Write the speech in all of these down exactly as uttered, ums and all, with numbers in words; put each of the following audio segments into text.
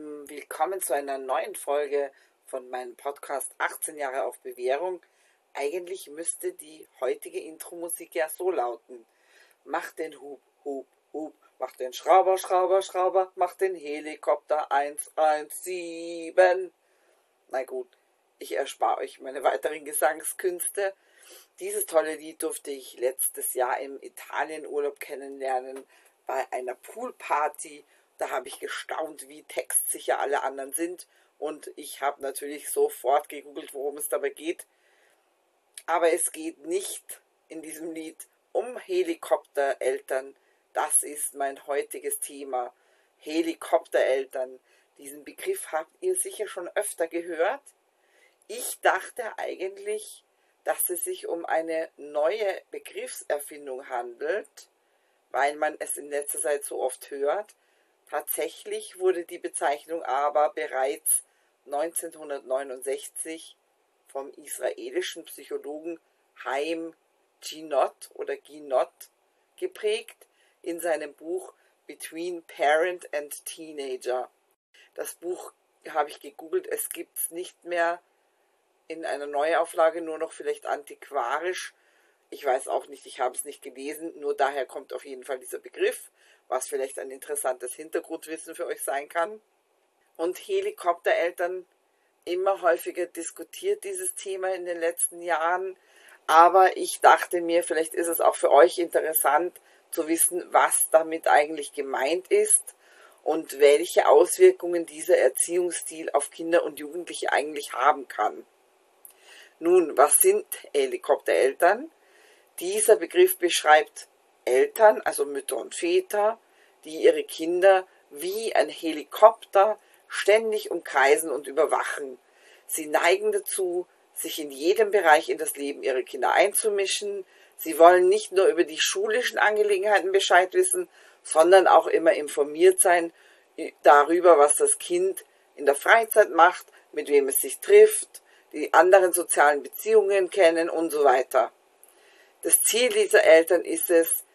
Lieben, willkommen zu einer neuen Folge von meinem Podcast achtzehn Jahre auf Bewährung. Eigentlich müsste die heutige Intro-Musik ja so lauten. Mach den Hub, Hub, Hub, mach den Schrauber, Schrauber, Schrauber, mach den Helikopter eins eins sieben. Na gut, ich erspare euch meine weiteren Gesangskünste. Dieses tolle Lied durfte ich letztes Jahr im Italienurlaub kennenlernen bei einer Poolparty. Da habe ich gestaunt, wie textsicher alle anderen sind, und ich habe natürlich sofort gegoogelt, worum es dabei geht. Aber es geht nicht in diesem Lied um Helikoptereltern. Das ist mein heutiges Thema. Helikoptereltern. Diesen Begriff habt ihr sicher schon öfter gehört. Ich dachte eigentlich, dass es sich um eine neue Begriffserfindung handelt, weil man es in letzter Zeit so oft hört. Tatsächlich wurde die Bezeichnung aber bereits neunzehnhundertneunundsechzig vom israelischen Psychologen Haim Ginott oder Ginott geprägt in seinem Buch Between Parent and Teenager. Das Buch habe ich gegoogelt, es gibt es nicht mehr in einer Neuauflage, nur noch vielleicht antiquarisch. Ich weiß auch nicht, ich habe es nicht gelesen, nur daher kommt auf jeden Fall dieser Begriff, was vielleicht ein interessantes Hintergrundwissen für euch sein kann. Und Helikoptereltern, immer häufiger diskutiert dieses Thema in den letzten Jahren, aber ich dachte mir, vielleicht ist es auch für euch interessant zu wissen, was damit eigentlich gemeint ist und welche Auswirkungen dieser Erziehungsstil auf Kinder und Jugendliche eigentlich haben kann. Nun, was sind Helikoptereltern? Dieser Begriff beschreibt Eltern, also Mütter und Väter, die ihre Kinder wie ein Helikopter ständig umkreisen und überwachen. Sie neigen dazu, sich in jedem Bereich in das Leben ihrer Kinder einzumischen. Sie wollen nicht nur über die schulischen Angelegenheiten Bescheid wissen, sondern auch immer informiert sein darüber, was das Kind in der Freizeit macht, mit wem es sich trifft, die anderen sozialen Beziehungen kennen und so weiter. Das Ziel dieser Eltern ist es,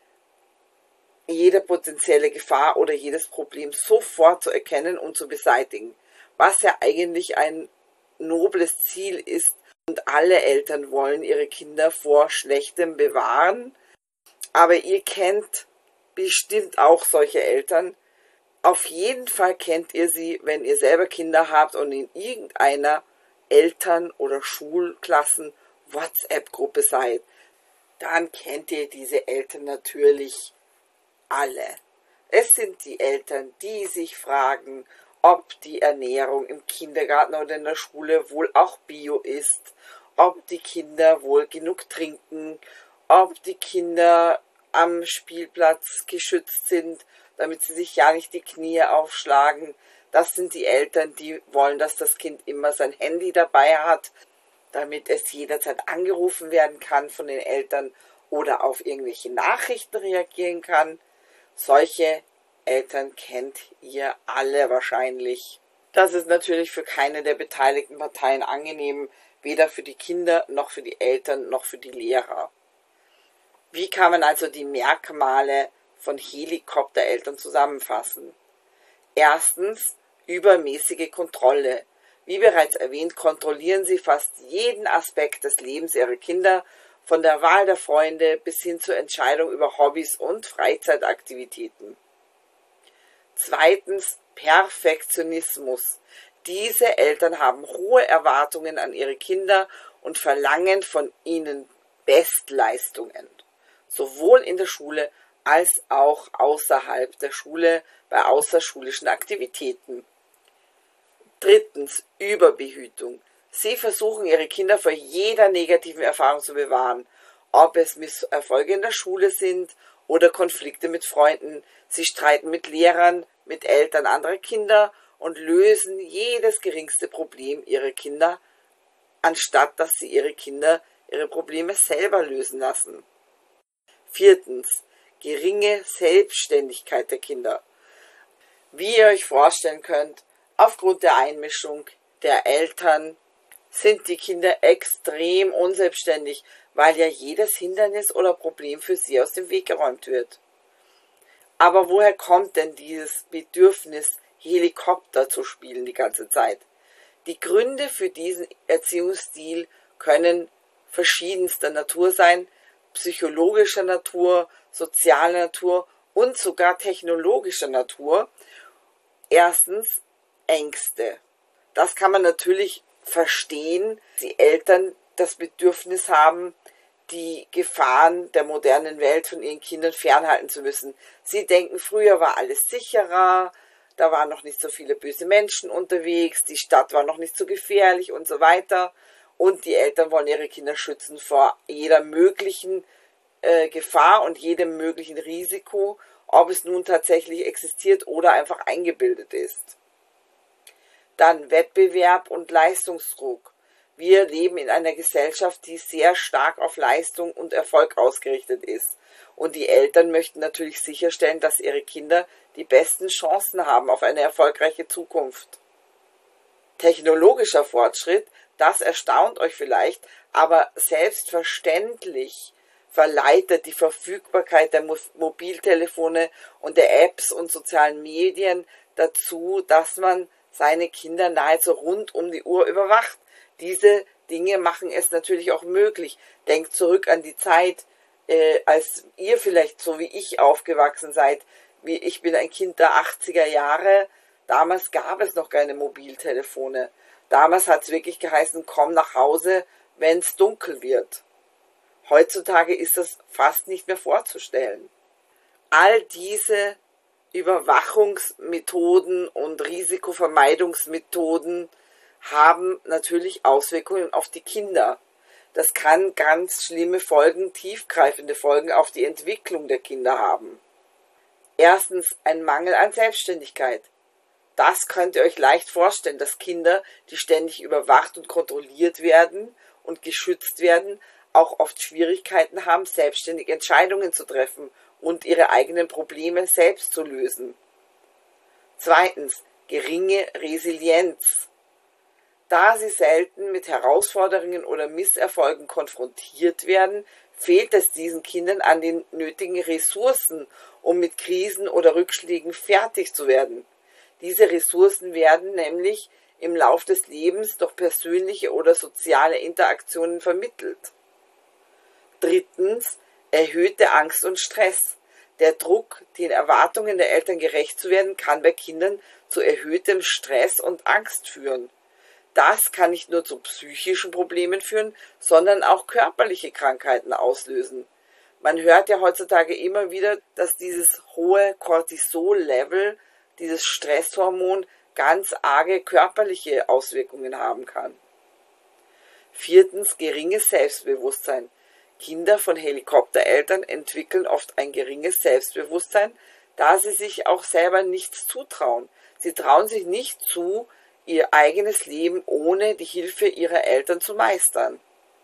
jede potenzielle Gefahr oder jedes Problem sofort zu erkennen und zu beseitigen, was ja eigentlich ein nobles Ziel ist, und alle Eltern wollen ihre Kinder vor Schlechtem bewahren. Aber ihr kennt bestimmt auch solche Eltern. Auf jeden Fall kennt ihr sie, wenn ihr selber Kinder habt und in irgendeiner Eltern- oder Schulklassen-WhatsApp-Gruppe seid. Dann kennt ihr diese Eltern natürlich alle. Es sind die Eltern, die sich fragen, ob die Ernährung im Kindergarten oder in der Schule wohl auch bio ist, ob die Kinder wohl genug trinken, ob die Kinder am Spielplatz geschützt sind, damit sie sich ja nicht die Knie aufschlagen. Das sind die Eltern, die wollen, dass das Kind immer sein Handy dabei hat, damit es jederzeit angerufen werden kann von den Eltern oder auf irgendwelche Nachrichten reagieren kann. Solche Eltern kennt ihr alle wahrscheinlich. Das ist natürlich für keine der beteiligten Parteien angenehm, weder für die Kinder, noch für die Eltern, noch für die Lehrer. Wie kann man also die Merkmale von Helikoptereltern zusammenfassen? Erstens, übermäßige Kontrolle. Wie bereits erwähnt, kontrollieren sie fast jeden Aspekt des Lebens ihrer Kinder, von der Wahl der Freunde bis hin zur Entscheidung über Hobbys und Freizeitaktivitäten. Zweitens, Perfektionismus. Diese Eltern haben hohe Erwartungen an ihre Kinder und verlangen von ihnen Bestleistungen, sowohl in der Schule als auch außerhalb der Schule bei außerschulischen Aktivitäten. Drittens, Überbehütung. Sie versuchen, ihre Kinder vor jeder negativen Erfahrung zu bewahren, ob es Misserfolge in der Schule sind oder Konflikte mit Freunden. Sie streiten mit Lehrern, mit Eltern anderer Kinder und lösen jedes geringste Problem ihrer Kinder, anstatt dass sie ihre Kinder ihre Probleme selber lösen lassen. Viertens, geringe Selbstständigkeit der Kinder. Wie ihr euch vorstellen könnt, aufgrund der Einmischung der Eltern sind die Kinder extrem unselbstständig, weil ja jedes Hindernis oder Problem für sie aus dem Weg geräumt wird. Aber woher kommt denn dieses Bedürfnis, Helikopter zu spielen die ganze Zeit. Die Gründe für diesen Erziehungsstil können verschiedenster Natur sein, psychologischer Natur, sozialer Natur und sogar technologischer Natur. Erstens Ängste. Das kann man natürlich verstehen, die Eltern das Bedürfnis haben, die Gefahren der modernen Welt von ihren Kindern fernhalten zu müssen. Sie denken, früher war alles sicherer, da waren noch nicht so viele böse Menschen unterwegs, die Stadt war noch nicht so gefährlich und so weiter. Und die Eltern wollen ihre Kinder schützen vor jeder möglichen äh, Gefahr und jedem möglichen Risiko, ob es nun tatsächlich existiert oder einfach eingebildet ist. Dann Wettbewerb und Leistungsdruck. Wir leben in einer Gesellschaft, die sehr stark auf Leistung und Erfolg ausgerichtet ist. Und die Eltern möchten natürlich sicherstellen, dass ihre Kinder die besten Chancen haben auf eine erfolgreiche Zukunft. Technologischer Fortschritt, das erstaunt euch vielleicht, aber selbstverständlich verleitet die Verfügbarkeit der Mobiltelefone und der Apps und sozialen Medien dazu, dass man seine Kinder nahezu rund um die Uhr überwacht. Diese Dinge machen es natürlich auch möglich. Denkt zurück an die Zeit, äh, als ihr vielleicht so wie ich aufgewachsen seid. Wie, ich bin ein Kind der achtziger Jahre. Damals gab es noch keine Mobiltelefone. Damals hat es wirklich geheißen, komm nach Hause, wenn es dunkel wird. Heutzutage ist das fast nicht mehr vorzustellen. All diese Überwachungsmethoden und Risikovermeidungsmethoden haben natürlich Auswirkungen auf die Kinder. Das kann ganz schlimme Folgen, tiefgreifende Folgen auf die Entwicklung der Kinder haben. Erstens ein Mangel an Selbstständigkeit. Das könnt ihr euch leicht vorstellen, dass Kinder, die ständig überwacht und kontrolliert werden und geschützt werden, auch oft Schwierigkeiten haben, selbstständig Entscheidungen zu treffen und ihre eigenen Probleme selbst zu lösen. Zweitens, geringe Resilienz. Da sie selten mit Herausforderungen oder Misserfolgen konfrontiert werden, fehlt es diesen Kindern an den nötigen Ressourcen, um mit Krisen oder Rückschlägen fertig zu werden. Diese Ressourcen werden nämlich im Lauf des Lebens durch persönliche oder soziale Interaktionen vermittelt. Drittens, erhöhte Angst und Stress. Der Druck, den Erwartungen der Eltern gerecht zu werden, kann bei Kindern zu erhöhtem Stress und Angst führen. Das kann nicht nur zu psychischen Problemen führen, sondern auch körperliche Krankheiten auslösen. Man hört ja heutzutage immer wieder, dass dieses hohe Cortisol-Level, dieses Stresshormon, ganz arge körperliche Auswirkungen haben kann. Viertens, geringes Selbstbewusstsein. Kinder von Helikoptereltern entwickeln oft ein geringes Selbstbewusstsein, da sie sich auch selber nichts zutrauen. Sie trauen sich nicht zu, ihr eigenes Leben ohne die Hilfe ihrer Eltern zu meistern.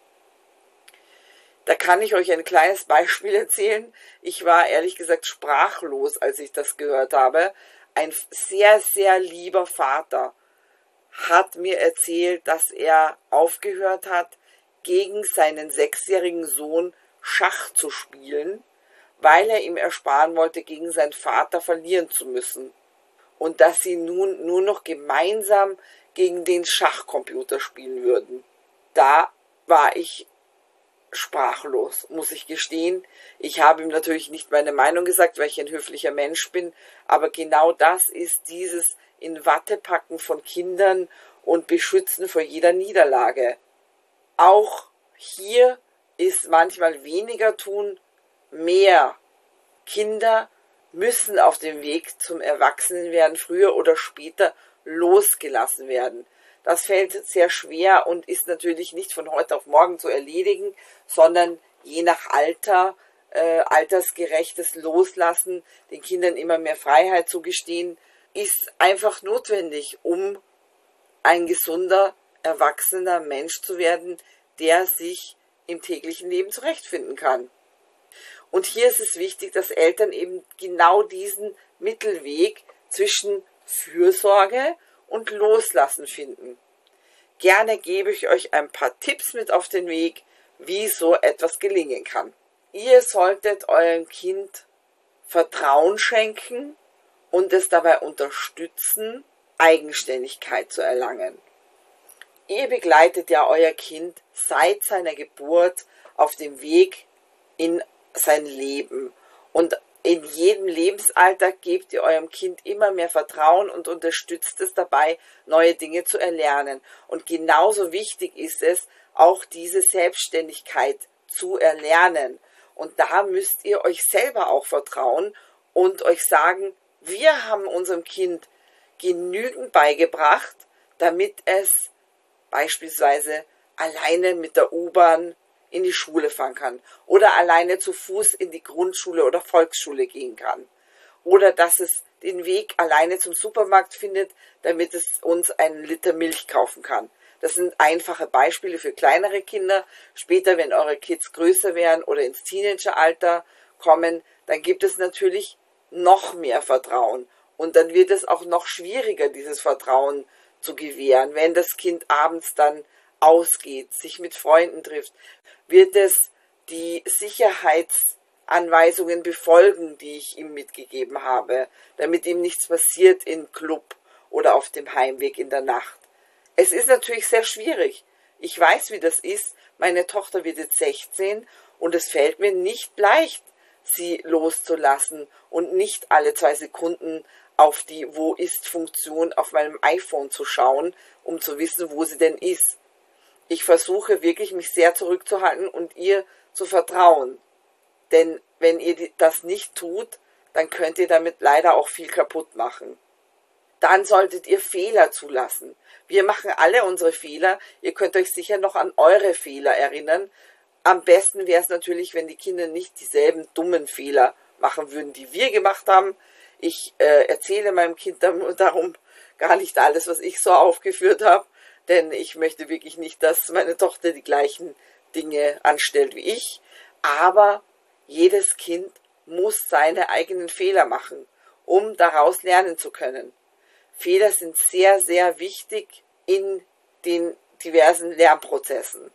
Da kann ich euch ein kleines Beispiel erzählen. Ich war ehrlich gesagt sprachlos, als ich das gehört habe. Ein sehr, sehr lieber Vater hat mir erzählt, dass er aufgehört hat, gegen seinen sechsjährigen Sohn Schach zu spielen, weil er ihm ersparen wollte, gegen seinen Vater verlieren zu müssen. Und dass sie nun nur noch gemeinsam gegen den Schachcomputer spielen würden. Da war ich sprachlos, muss ich gestehen. Ich habe ihm natürlich nicht meine Meinung gesagt, weil ich ein höflicher Mensch bin, aber genau das ist dieses in Watte packen von Kindern und beschützen vor jeder Niederlage. Auch hier ist manchmal weniger tun, mehr. Kinder müssen auf dem Weg zum Erwachsenenwerden früher oder später losgelassen werden. Das fällt sehr schwer und ist natürlich nicht von heute auf morgen zu erledigen, sondern je nach Alter, äh, altersgerechtes Loslassen, den Kindern immer mehr Freiheit zugestehen, ist einfach notwendig, um ein gesunder, erwachsener Mensch zu werden, der sich im täglichen Leben zurechtfinden kann. Und hier ist es wichtig, dass Eltern eben genau diesen Mittelweg zwischen Fürsorge und Loslassen finden. Gerne gebe ich euch ein paar Tipps mit auf den Weg, wie so etwas gelingen kann. Ihr solltet eurem Kind Vertrauen schenken und es dabei unterstützen, Eigenständigkeit zu erlangen. Ihr begleitet ja euer Kind seit seiner Geburt auf dem Weg in sein Leben. Und in jedem Lebensalter gebt ihr eurem Kind immer mehr Vertrauen und unterstützt es dabei, neue Dinge zu erlernen. Und genauso wichtig ist es, auch diese Selbstständigkeit zu erlernen. Und da müsst ihr euch selber auch vertrauen und euch sagen, wir haben unserem Kind genügend beigebracht, damit es beispielsweise alleine mit der U-Bahn in die Schule fahren kann oder alleine zu Fuß in die Grundschule oder Volksschule gehen kann oder dass es den Weg alleine zum Supermarkt findet, damit es uns einen Liter Milch kaufen kann. Das sind einfache Beispiele für kleinere Kinder. Später, wenn eure Kids größer werden oder ins Teenageralter kommen, dann gibt es natürlich noch mehr Vertrauen und dann wird es auch noch schwieriger, dieses Vertrauen zu gewähren. Wenn das Kind abends dann ausgeht, sich mit Freunden trifft, wird es die Sicherheitsanweisungen befolgen, die ich ihm mitgegeben habe, damit ihm nichts passiert im Club oder auf dem Heimweg in der Nacht. Es ist natürlich sehr schwierig. Ich weiß, wie das ist. Meine Tochter wird jetzt sechzehn und es fällt mir nicht leicht, sie loszulassen und nicht alle zwei Sekunden auf die Wo-ist-Funktion auf meinem iPhone zu schauen, um zu wissen, wo sie denn ist. Ich versuche wirklich, mich sehr zurückzuhalten und ihr zu vertrauen. Denn wenn ihr das nicht tut, dann könnt ihr damit leider auch viel kaputt machen. Dann solltet ihr Fehler zulassen. Wir machen alle unsere Fehler. Ihr könnt euch sicher noch an eure Fehler erinnern. Am besten wäre es natürlich, wenn die Kinder nicht dieselben dummen Fehler machen würden, die wir gemacht haben. Ich äh, erzähle meinem Kind darum gar nicht alles, was ich so aufgeführt habe. Denn ich möchte wirklich nicht, dass meine Tochter die gleichen Dinge anstellt wie ich. Aber jedes Kind muss seine eigenen Fehler machen, um daraus lernen zu können. Fehler sind sehr, sehr wichtig in den diversen Lernprozessen.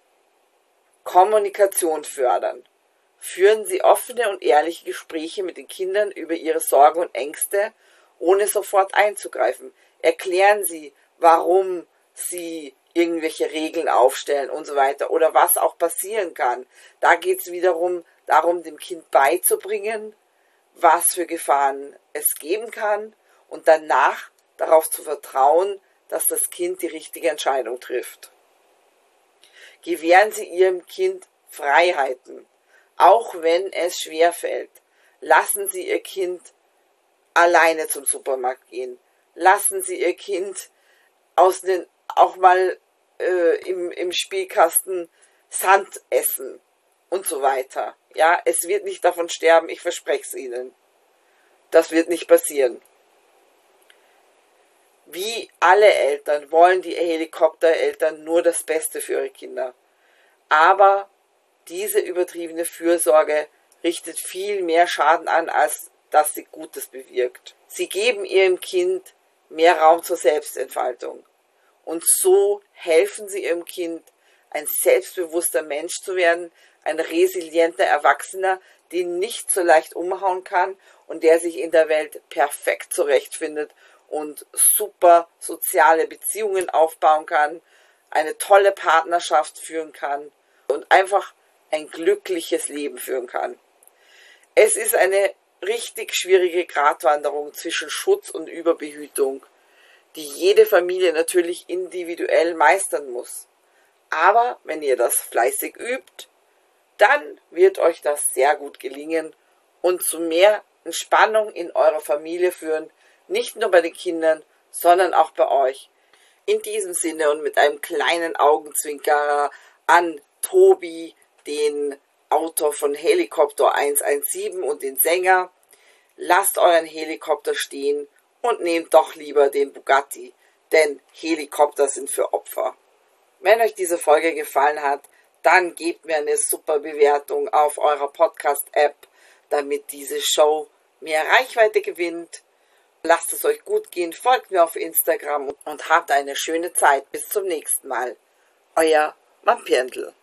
Kommunikation fördern. Führen Sie offene und ehrliche Gespräche mit den Kindern über ihre Sorgen und Ängste, ohne sofort einzugreifen. Erklären Sie, warum Sie irgendwelche Regeln aufstellen und so weiter oder was auch passieren kann. Da geht es wiederum darum, dem Kind beizubringen, was für Gefahren es geben kann und danach darauf zu vertrauen, dass das Kind die richtige Entscheidung trifft. Gewähren Sie Ihrem Kind Freiheiten, auch wenn es schwerfällt. Lassen Sie Ihr Kind alleine zum Supermarkt gehen. Lassen Sie Ihr Kind aus den, auch mal äh, im, im Spielkasten Sand essen und so weiter. Ja, es wird nicht davon sterben, ich verspreche es Ihnen. Das wird nicht passieren. Wie alle Eltern wollen die Helikoptereltern nur das Beste für ihre Kinder. Aber diese übertriebene Fürsorge richtet viel mehr Schaden an, als dass sie Gutes bewirkt. Sie geben ihrem Kind mehr Raum zur Selbstentfaltung. Und so helfen sie ihrem Kind, ein selbstbewusster Mensch zu werden, ein resilienter Erwachsener, den nicht so leicht umhauen kann und der sich in der Welt perfekt zurechtfindet und super soziale Beziehungen aufbauen kann, eine tolle Partnerschaft führen kann und einfach ein glückliches Leben führen kann. Es ist eine richtig schwierige Gratwanderung zwischen Schutz und Überbehütung, die jede Familie natürlich individuell meistern muss. Aber wenn ihr das fleißig übt, dann wird euch das sehr gut gelingen und zu mehr Entspannung in eurer Familie führen, nicht nur bei den Kindern, sondern auch bei euch. In diesem Sinne und mit einem kleinen Augenzwinker an Tobi, den Autor von Helikopter eins eins sieben und den Sänger, lasst euren Helikopter stehen und nehmt doch lieber den Bugatti, denn Helikopter sind für Opfer. Wenn euch diese Folge gefallen hat, dann gebt mir eine super Bewertung auf eurer Podcast-App, damit diese Show mehr Reichweite gewinnt. Lasst es euch gut gehen, folgt mir auf Instagram und habt eine schöne Zeit. Bis zum nächsten Mal. Euer Vampirndl.